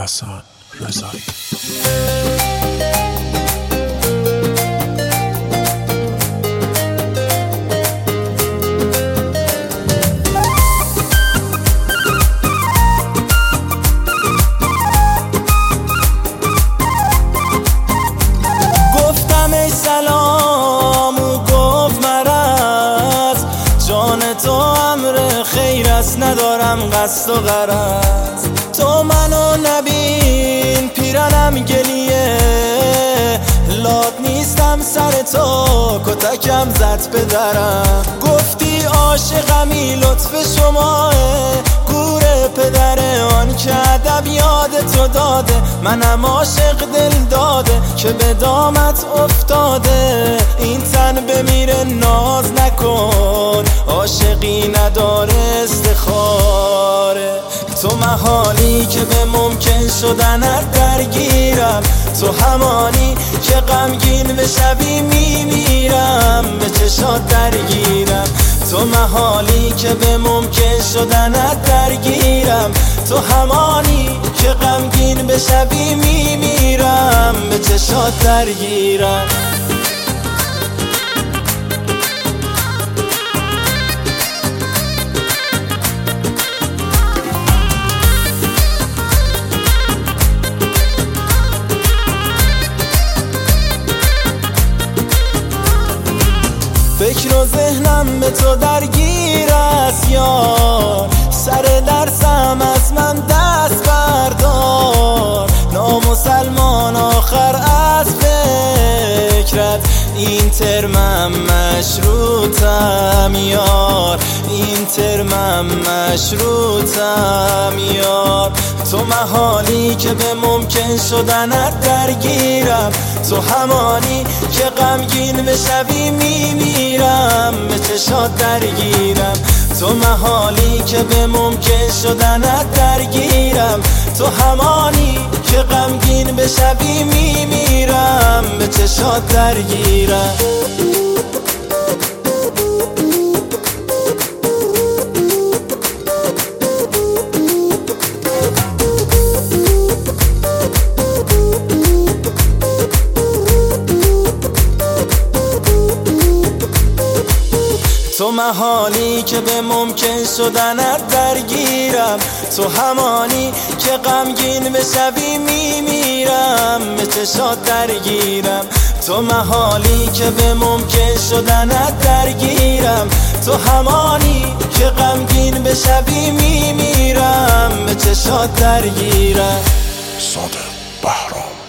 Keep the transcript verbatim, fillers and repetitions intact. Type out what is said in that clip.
حسن رضایی. گفتم ای سلام، او گفت مرض، جان تو امر خیر است ندارم قصد و غرض. تو منو نبین پیرنم گلیه، لات نیستم سر تو کتکم زد به درم. گفتی عاشقمی لطف شماه، گور پدر آن که ادب یاد تو داده. منم عاشق دل داده که به دامت افتاده. این تن بمیره ناز نکن، عاشقی نداره استخاره. تو محالی که به ممکن شدنت درگیرم، تو همانی که غمگین بشوی میمیرم به چشات درگیرم. تو محالی که به ممکن شدنت درگیرم، تو همانی که غمگین بشوی میمیرم به چشات درگیرم. فکر و ذهنم به تو درگیر است یار، سر درسم از من دست بردار. نامسلمان آخر از فکرت، این ترمم مشروطم یار، این ترمم مشروطم یار. تو محالی که به ممکن شدنت درگیرم، تو همانی که غمگین بشوی میمیرم به چشات درگیرم. تو محالی که به ممکن شدنت درگیرم، تو همانی که غمگین بشوی میمیرم به چشات درگیرم. تو محالی که به ممکن شدنت درگیرم، تو همانی که غمگین بشوی میمیرم به چشات درگیرم. تو محالی که به ممکن شدنت درگیرم، تو همانی که غمگین بشوی میمیرم به چشات درگیرم. صادق بهرام.